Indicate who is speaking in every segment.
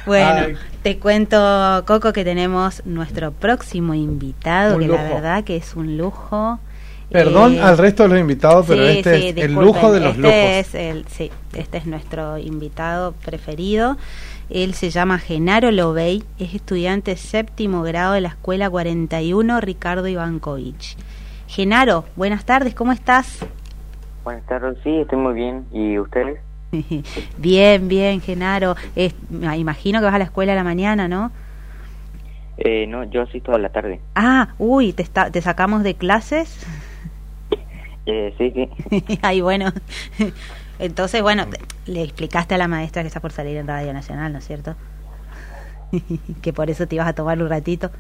Speaker 1: Bueno,
Speaker 2: Ay.
Speaker 1: te cuento, Coco, que tenemos nuestro próximo invitado,
Speaker 2: Un
Speaker 1: que
Speaker 2: lujo.
Speaker 1: la verdad que es un lujo.
Speaker 2: Perdón al resto de los invitados, pero
Speaker 1: sí,
Speaker 2: este
Speaker 1: sí,
Speaker 2: es el
Speaker 1: disculpen,
Speaker 2: lujo de los lujos.
Speaker 1: Este es nuestro invitado preferido. Él se llama Genaro Lovey, es estudiante séptimo grado de la Escuela 41 Ricardo Ivankovich. Genaro, buenas tardes, ¿cómo estás?
Speaker 3: Buenas tardes, sí, estoy muy bien. ¿Y ustedes?
Speaker 1: Bien, bien, Genaro. Imagino que vas a la escuela a la mañana, ¿no?
Speaker 3: No, yo asisto a la tarde.
Speaker 1: Ah, uy, te sacamos de clases.
Speaker 3: Sí, sí.
Speaker 1: Ay, bueno. Entonces, bueno, le explicaste a la maestra que está por salir en Radio Nacional, ¿no es cierto? Que por eso te ibas a tomar un ratito.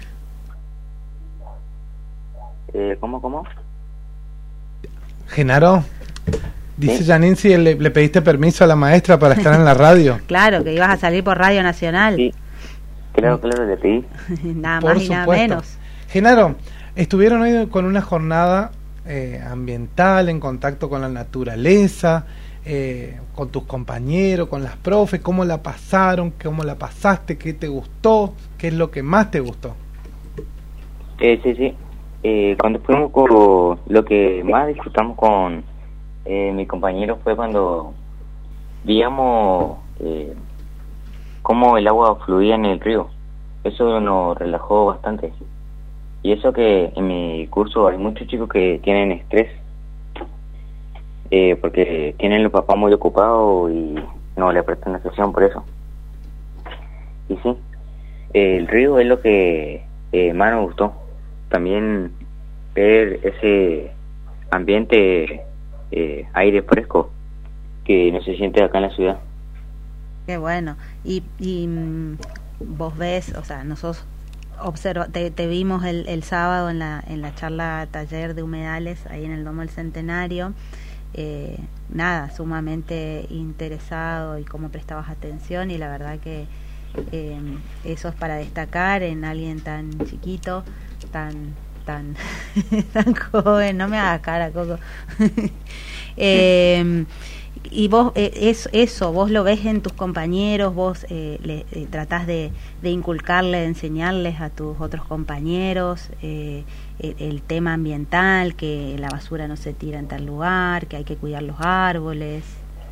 Speaker 3: ¿Cómo?
Speaker 2: Genaro, dice
Speaker 3: ¿Sí?
Speaker 2: Janine si le pediste permiso a la maestra para estar en la radio.
Speaker 1: Claro, que ibas a salir por Radio Nacional.
Speaker 3: Sí, claro, le pedí.
Speaker 1: Nada
Speaker 2: Por
Speaker 1: más y nada
Speaker 2: supuesto.
Speaker 1: menos.
Speaker 2: Genaro, estuvieron hoy con una jornada ambiental, en contacto con la naturaleza, con tus compañeros, con las profes. ¿Cómo la pasaron? ¿Cómo la pasaste? ¿Qué te gustó? ¿Qué es lo que más te gustó?
Speaker 3: Sí. Cuando fuimos lo que más disfrutamos con mi compañero fue cuando veíamos cómo el agua fluía en el río. Eso nos relajó bastante. Y eso que en mi curso hay muchos chicos que tienen estrés porque tienen los papás muy ocupados y no le prestan atención por eso. Y sí, el río es lo que más nos gustó. También ver ese ambiente, aire fresco que no se siente acá en la ciudad.
Speaker 1: Qué bueno. Y vos ves, o sea, nosotros te vimos el sábado en la charla taller de humedales ahí en el Domo del Centenario. Nada, sumamente interesado y cómo prestabas atención, y la verdad que eso es para destacar en alguien tan chiquito, tan tan joven. No me hagas cara, Coco. Y vos eso vos lo ves en tus compañeros, vos tratás de inculcarle, de enseñarles a tus otros compañeros el tema ambiental, que la basura no se tira en tal lugar, que hay que cuidar los árboles.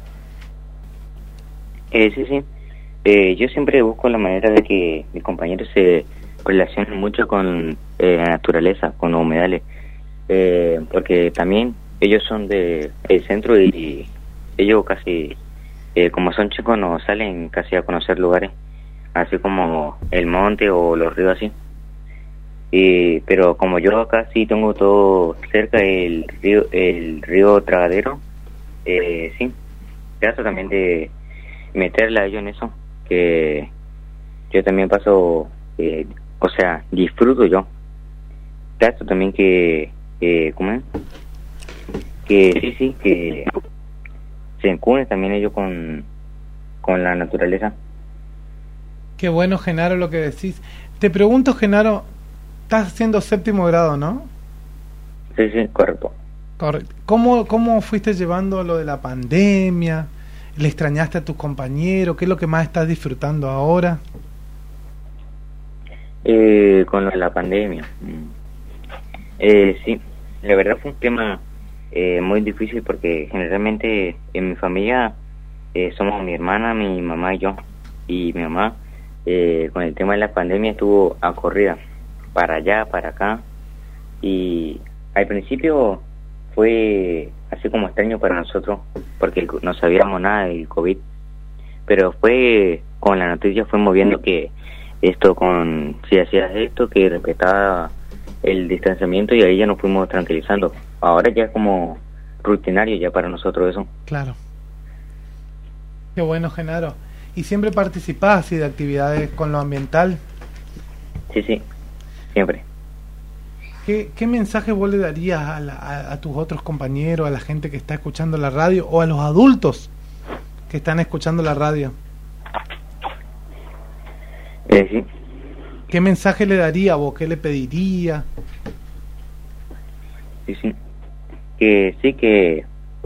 Speaker 3: Sí. Yo siempre busco la manera de que mis compañeros se relacionen mucho con la naturaleza, con los humedales, porque también ellos son del centro y ellos casi, como son chicos, no salen casi a conocer lugares, así como el monte o los ríos así. Pero como yo acá sí tengo todo cerca, el río Tragadero, sí, trato también de meterla a ellos en eso, que yo también paso, o sea, disfruto yo. Trato también ¿cómo es? Que sí, que se encuentren también ellos con la naturaleza.
Speaker 2: Qué bueno, Genaro, lo que decís. Te pregunto, Genaro, estás haciendo séptimo grado, ¿no?
Speaker 3: Sí, correcto.
Speaker 2: Correcto. ¿Cómo fuiste llevando lo de la pandemia? ¿Le extrañaste a tus compañeros? ¿Qué es lo que más estás disfrutando ahora?
Speaker 3: Con lo de la pandemia. Sí, la verdad fue un tema muy difícil porque generalmente en mi familia somos mi hermana, mi mamá y yo. Y mi mamá con el tema de la pandemia estuvo a corrida para allá, para acá. Y al principio fue así como extraño para nosotros porque no sabíamos nada del COVID. Pero fue con la noticia fuimos viendo que si hacías esto, que respetaba el distanciamiento, y ahí ya nos fuimos tranquilizando. Ahora ya es como rutinario ya para nosotros eso.
Speaker 2: Claro. Qué bueno, Genaro. ¿Y siempre participás así de actividades con lo ambiental?
Speaker 3: Sí, siempre.
Speaker 2: ¿Qué mensaje vos le darías a tus otros compañeros, a la gente que está escuchando la radio, o a los adultos que están escuchando la radio?
Speaker 3: Sí.
Speaker 2: ¿Qué mensaje le daría vos? ¿Qué le pediría?
Speaker 3: Sí.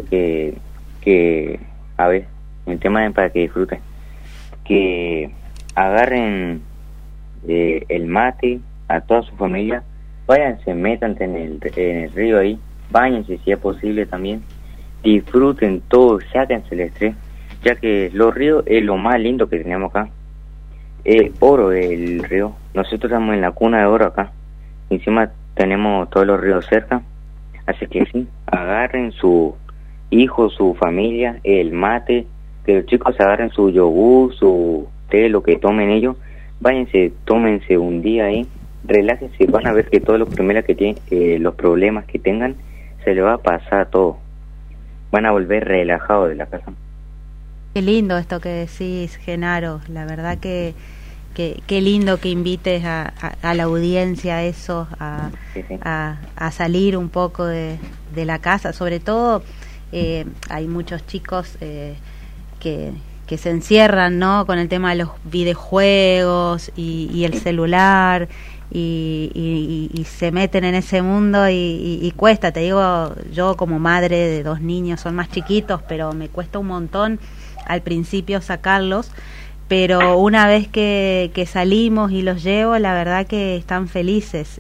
Speaker 3: Que a ver, el tema es para que disfruten. Que agarren el mate a toda su familia, váyanse, métanse en el río ahí, báñense si es posible también, disfruten todo, sáquense el estrés, ya que los ríos es lo más lindo que tenemos acá. Es oro el río, nosotros estamos en la cuna de oro acá, encima tenemos todos los ríos cerca, así que sí, agarren su hijo, su familia, el mate, que los chicos agarren su yogur, su té, lo que tomen ellos, váyanse, tómense un día ahí, relájense, van a ver que todos los problemas los problemas que tengan, se les va a pasar todo, van a volver relajados de la casa.
Speaker 1: Qué lindo esto que decís, Genaro, la verdad que qué lindo que invites a la audiencia a eso,
Speaker 3: Sí, sí.
Speaker 1: a salir un poco de la casa, sobre todo hay muchos chicos que se encierran, ¿no?, con el tema de los videojuegos y el celular y se meten en ese mundo y cuesta, te digo, yo como madre de 2 niños, son más chiquitos, pero me cuesta un montón al principio sacarlos, pero una vez que salimos y los llevo, la verdad que están felices.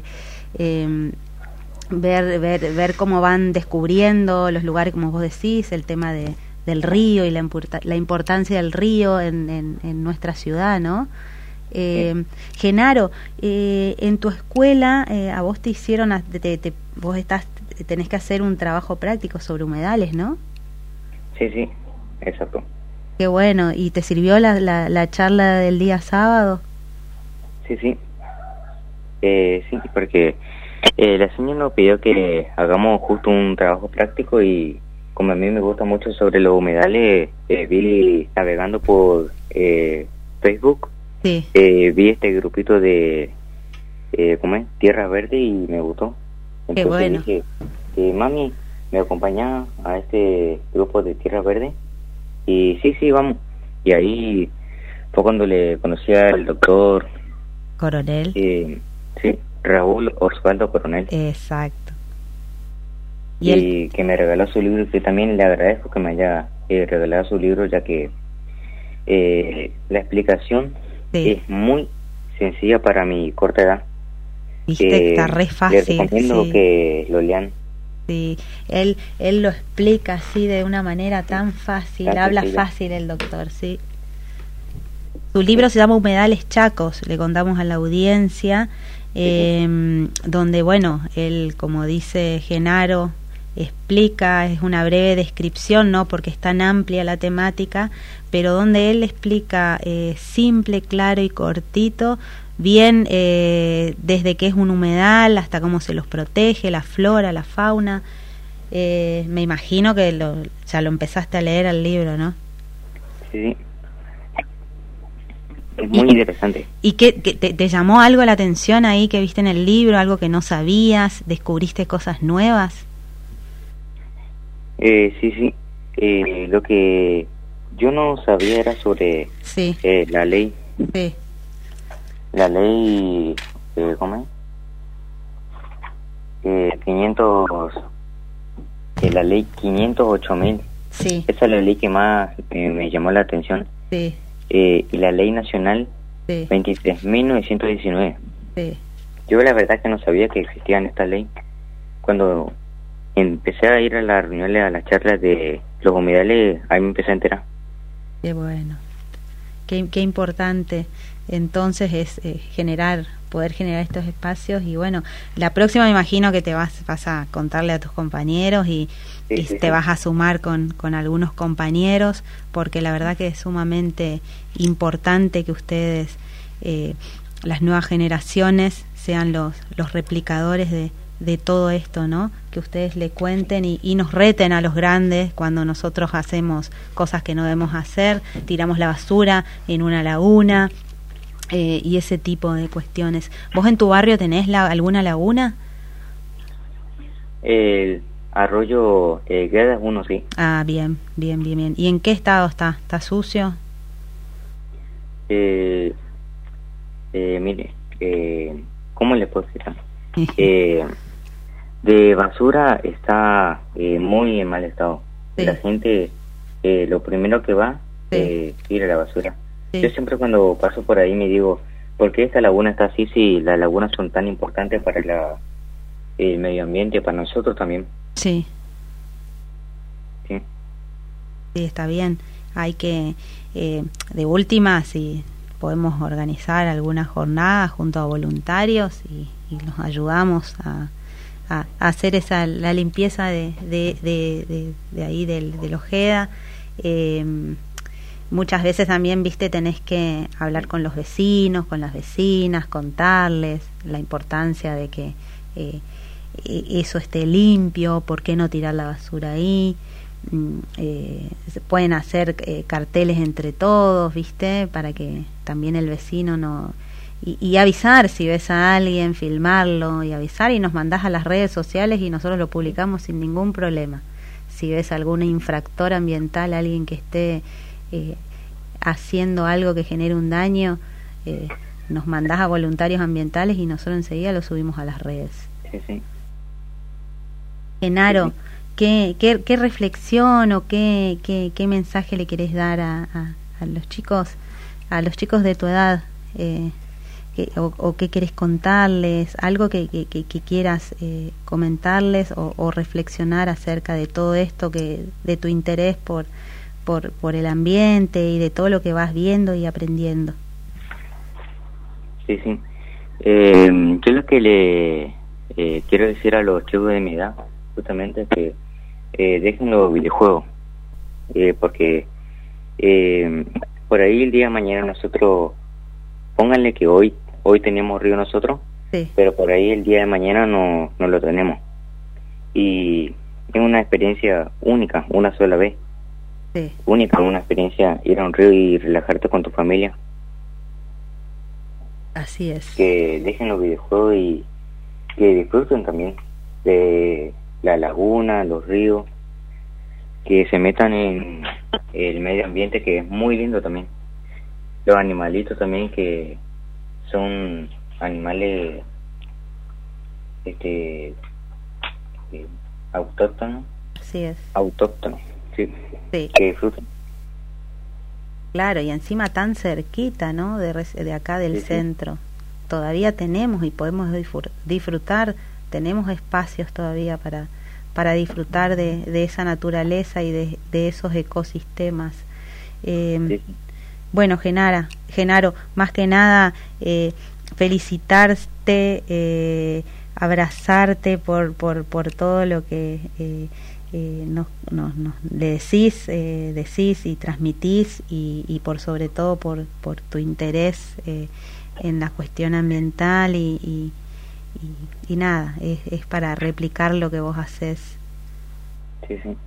Speaker 1: Ver cómo van descubriendo los lugares, como vos decís, el tema del río y la importancia del río en nuestra ciudad, ¿no? Genaro, en tu escuela a vos te hicieron, vos tenés que hacer un trabajo práctico sobre humedales, ¿no?
Speaker 3: Sí, sí, exacto.
Speaker 1: Qué bueno, ¿y te sirvió la charla del día sábado?
Speaker 3: Sí, sí. Sí, porque la señora nos pidió que hagamos justo un trabajo práctico y como a mí me gusta mucho sobre los humedales, vi navegando por Facebook,
Speaker 1: Sí.
Speaker 3: Vi este grupito de ¿cómo es? Tierra Verde y me gustó. Entonces
Speaker 1: Qué bueno.
Speaker 3: dije, mami, ¿me acompañás a este grupo de Tierra Verde? Y sí, vamos. Y ahí fue cuando le conocí al doctor
Speaker 1: Coronel.
Speaker 3: Sí, Raúl Osvaldo Coronel.
Speaker 1: Exacto.
Speaker 3: Y que me regaló su libro, que también le agradezco que me haya regalado su libro, ya que la explicación es muy sencilla para mi corta edad.
Speaker 1: Viste, está re fácil.
Speaker 3: Les recomiendo que lo lean.
Speaker 1: Sí, él lo explica así de una manera tan fácil, habla fácil el doctor, sí. Su libro se llama Humedales Chacos, le contamos a la audiencia, donde, bueno, él, como dice Genaro, explica, es una breve descripción, ¿no?, porque es tan amplia la temática, pero donde él explica simple, claro y cortito, bien desde qué es un humedal hasta cómo se los protege, la flora, la fauna. Me imagino que ya lo empezaste a leer al libro, ¿no?
Speaker 3: Sí, es muy interesante.
Speaker 1: ¿Y qué te llamó algo la atención ahí que viste en el libro, algo que no sabías, descubriste cosas nuevas?
Speaker 3: Sí, lo que yo no sabía era sobre la ley.
Speaker 1: Sí.
Speaker 3: La ley, ¿cómo es? 500, la ley 508.000.
Speaker 1: Sí.
Speaker 3: Esa es la ley que más me llamó la atención.
Speaker 1: Sí.
Speaker 3: Y la ley nacional 23.919.
Speaker 1: Sí.
Speaker 3: Yo la verdad que no sabía que existían esta ley. Cuando empecé a ir a las reuniones, a las charlas de los humedales, ahí me empecé a enterar.
Speaker 1: Qué bueno. Qué importante entonces es poder generar estos espacios. Y bueno, la próxima me imagino que te vas a contarle a tus compañeros y te vas a sumar con algunos compañeros, porque la verdad que es sumamente importante que ustedes, las nuevas generaciones, sean los replicadores de todo esto, ¿no? Que ustedes le cuenten y nos reten a los grandes cuando nosotros hacemos cosas que no debemos hacer, tiramos la basura en una laguna y ese tipo de cuestiones. ¿Vos en tu barrio tenés alguna laguna?
Speaker 3: El arroyo Guedas 1, sí.
Speaker 1: Ah, bien. ¿Y en qué estado está? ¿Está sucio?
Speaker 3: Mire, ¿cómo le puedo explicar? De basura está muy en mal estado. La gente lo primero que va tira la basura.
Speaker 1: Sí.
Speaker 3: Yo siempre cuando paso por ahí me digo, ¿por qué esta laguna está así si las lagunas son tan importantes para el medio ambiente, para nosotros también?
Speaker 1: Sí.
Speaker 3: Sí.
Speaker 1: Sí, está bien. Hay que, de última, si podemos organizar alguna jornada junto a voluntarios y nos ayudamos a hacer la limpieza de ahí del Ojeda. Muchas veces también, viste, tenés que hablar con los vecinos, con las vecinas, contarles la importancia de que eso esté limpio, por qué no tirar la basura ahí. Se pueden hacer carteles entre todos, viste, para que también el vecino no... Y avisar si ves a alguien, filmarlo y avisar, y nos mandás a las redes sociales y nosotros lo publicamos sin ningún problema. Si ves algún infractor ambiental, alguien que esté haciendo algo que genere un daño, nos mandás a voluntarios ambientales y nosotros enseguida lo subimos a las redes.
Speaker 3: Sí, sí.
Speaker 1: Genaro, ¿qué reflexión o qué mensaje le querés dar a los chicos de tu edad? O qué querés contarles, algo que quieras comentarles o reflexionar acerca de todo esto, de tu interés por el ambiente y de todo lo que vas viendo y aprendiendo.
Speaker 3: Sí, sí. Yo lo que le quiero decir a los chicos de mi edad justamente es que dejen los videojuegos, porque por ahí el día de mañana nosotros, pónganle que hoy tenemos río nosotros,
Speaker 1: sí,
Speaker 3: pero por ahí el día de mañana no lo tenemos, y es una experiencia única, una sola vez,
Speaker 1: sí,
Speaker 3: única, una experiencia ir a un río y relajarte con tu familia.
Speaker 1: Así es.
Speaker 3: Que dejen los videojuegos y que disfruten también de la laguna, los ríos, que se metan en el medio ambiente, que es muy lindo también. Los animalitos también, que son animales autóctonos.
Speaker 1: Así es.
Speaker 3: Autóctonos, sí.
Speaker 1: Sí.
Speaker 3: Que disfruten.
Speaker 1: Claro, y encima tan cerquita, ¿no? De acá del
Speaker 3: Sí,
Speaker 1: centro.
Speaker 3: sí.
Speaker 1: Todavía tenemos y podemos disfrutar, tenemos espacios todavía para disfrutar de esa naturaleza y de esos ecosistemas.
Speaker 3: Sí.
Speaker 1: Bueno, Genaro, más que nada, felicitarte, abrazarte por todo lo que nos le decís y transmitís, y por sobre todo por tu interés en la cuestión ambiental y nada, es para replicar lo que vos haces.
Speaker 3: Sí, sí.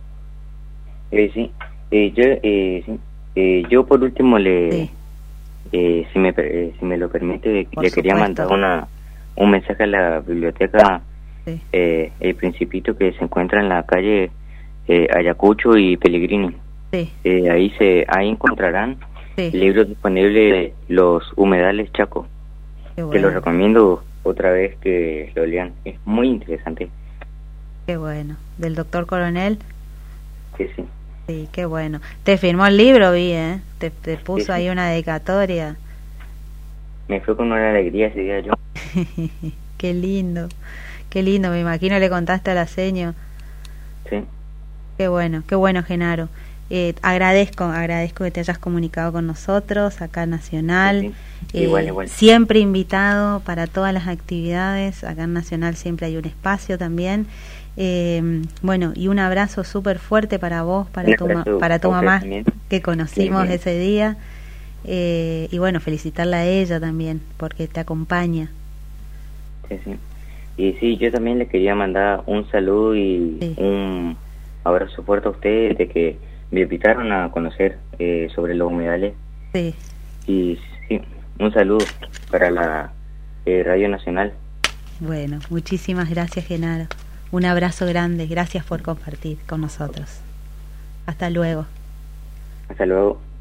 Speaker 3: Yo por último
Speaker 1: Sí.
Speaker 3: Si me lo permite,
Speaker 1: Por
Speaker 3: le quería
Speaker 1: supuesto.
Speaker 3: mandar un mensaje a la biblioteca,
Speaker 1: Sí.
Speaker 3: El Principito, que se encuentra en la calle Ayacucho y Pellegrini.
Speaker 1: Sí.
Speaker 3: Ahí encontrarán
Speaker 1: Sí.
Speaker 3: libros disponibles de los humedales Chaco,
Speaker 1: Qué
Speaker 3: que
Speaker 1: bueno.
Speaker 3: los recomiendo otra vez que lo lean. Es muy interesante.
Speaker 1: Qué bueno. Del doctor Coronel.
Speaker 3: Sí, sí.
Speaker 1: Sí, qué bueno. Te firmó el libro, vi, ¿eh? Te puso
Speaker 3: Sí, sí.
Speaker 1: ahí una dedicatoria.
Speaker 3: Me fue con una alegría ese día yo.
Speaker 1: Qué lindo, me imagino le contaste a la seño.
Speaker 3: Sí.
Speaker 1: Qué bueno, Genaro. Agradezco que te hayas comunicado con nosotros acá en Nacional.
Speaker 3: Sí, sí. Igual.
Speaker 1: Siempre invitado para todas las actividades. Acá en Nacional siempre hay un espacio también. Bueno, y un abrazo súper fuerte para vos, para tu mamá,
Speaker 3: también,
Speaker 1: que conocimos
Speaker 3: sí.
Speaker 1: ese día. Y bueno, felicitarla a ella también, porque te acompaña.
Speaker 3: Sí, sí. Y sí, yo también le quería mandar un saludo y
Speaker 1: Sí.
Speaker 3: un abrazo fuerte a ustedes, de que me invitaron a conocer sobre los humedales.
Speaker 1: Sí.
Speaker 3: Y sí, un saludo para la Radio Nacional.
Speaker 1: Bueno, muchísimas gracias, Genaro. Un abrazo grande, gracias por compartir con nosotros. Hasta luego.
Speaker 3: Hasta luego.